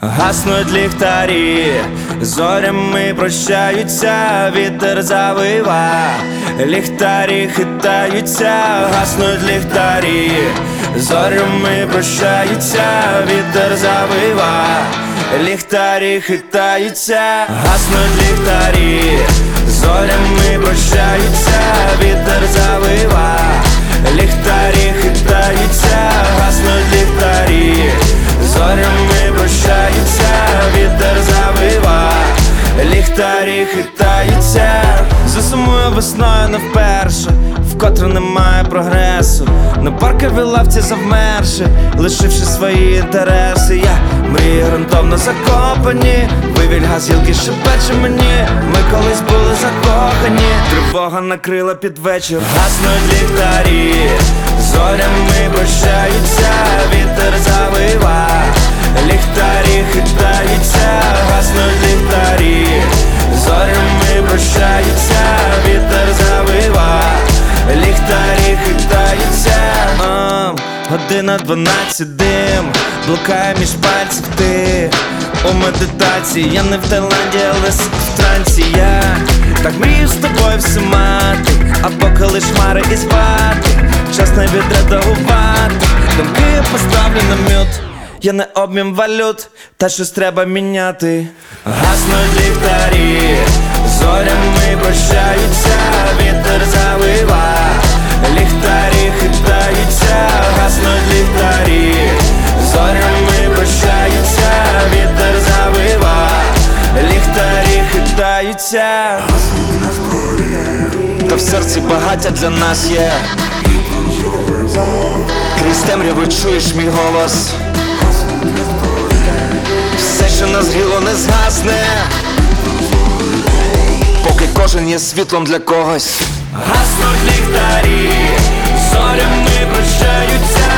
Гаснуть ліхтарі, зорями прощаються, вітер завива, ліхтарі хитаються, гаснуть ліхтарі, зорями прощаються, вітер завива, ліхтарі хитаються, гаснуть ліхтарі, зорями прощаються, вітер завива, ліхтарі хитаються, гаснуть ліхтарі, зорями прощаються, вітер завива, ліхтарі хитаються. Засумую весною не вперше, вкотре немає прогресу. На парковій лавці завмерши, лишивши свої інтереси. Я мрію ґрунтовно закопані, вивіль газілки шепече мені. Ми колись були закохані, тривога накрила під вечір. Гаснуть ліхтарі, зорями прощаються, вітер завива, ліхтарі хитаються, гаснуть ліхтарі, зорями прощаються, вітер завива, ліхтарі хитаються. Година 12, дим блукає між пальців, ти у медитації. Я не в Таїланді, але в трансі. Я так мрію з тобою все мати, а поки лиш хмари і спати, час не відредагувати. Думки я поставлю на мют, я не обмін валют, та щось треба міняти. Гаснуть ліхтарі, зорями прощаються, вітер завива, ліхтарі хитаються, гаснуть ліхтарі, зорями прощаються, вітер завива, ліхтарі хитаються. Та в серці багаття для нас є, крізь темряву чуєш мій голос. Все, що назріло, не згасне, поки кожен є світлом для когось. Гаснуть ліхтарі, зорями прощаються,